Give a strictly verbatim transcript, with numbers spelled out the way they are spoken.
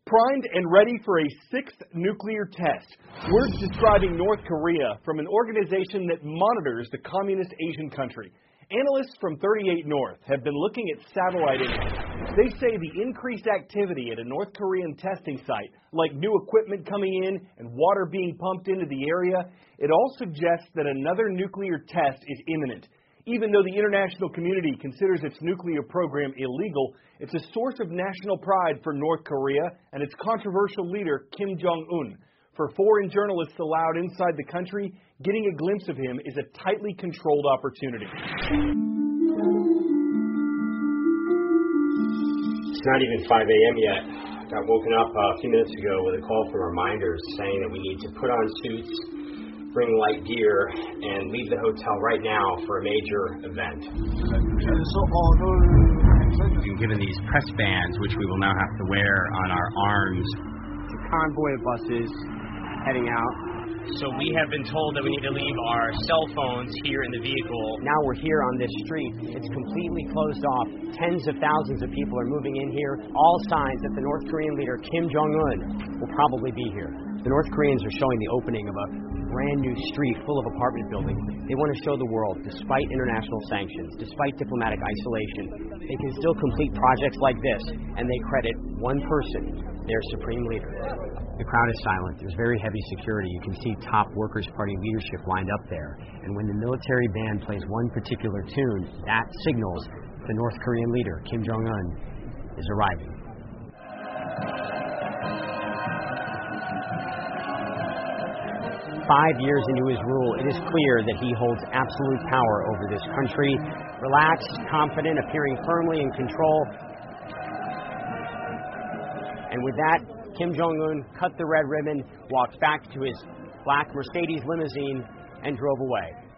Primed and ready for a sixth nuclear test. Words describing North Korea from an organization that monitors the communist Asian country. Analysts from thirty-eight North have been looking at satellite images. They say the increased activity at a North Korean testing site, like new equipment coming in and water being pumped into the area, it all suggests that another nuclear test is imminent. Even though the international community considers its nuclear program illegal, it's a source of national pride for North Korea and its controversial leader, Kim Jong-un. For foreign journalists allowed inside the country, getting a glimpse of him is a tightly controlled opportunity. It's not even five a.m. yet. Got woken up a few minutes ago with a call from reminders saying that we need to put on suits, bring light gear, and leave the hotel right now for a major event. We've been given these press bands, which we will now have to wear on our arms. It's a convoy of buses heading out. So we have been told that we need to leave our cell phones here in the vehicle. Now we're here on this street. It's completely closed off. Tens of thousands of people are moving in here. All signs that the North Korean leader, Kim Jong-un, will probably be here. The North Koreans are showing the opening of a brand new street full of apartment buildings. They want to show the world, despite international sanctions, despite diplomatic isolation, they can still complete projects like this, and they credit one person, their supreme leader. The crowd is silent. There's very heavy security. You can see top Workers' Party leadership lined up there. And when the military band plays one particular tune, that signals the North Korean leader, Kim Jong-un, is arriving. Five years into his rule, it is clear that he holds absolute power over this country. Relaxed, confident, appearing firmly in control. And with that, Kim Jong-un cut the red ribbon, walked back to his black Mercedes limousine, and drove away.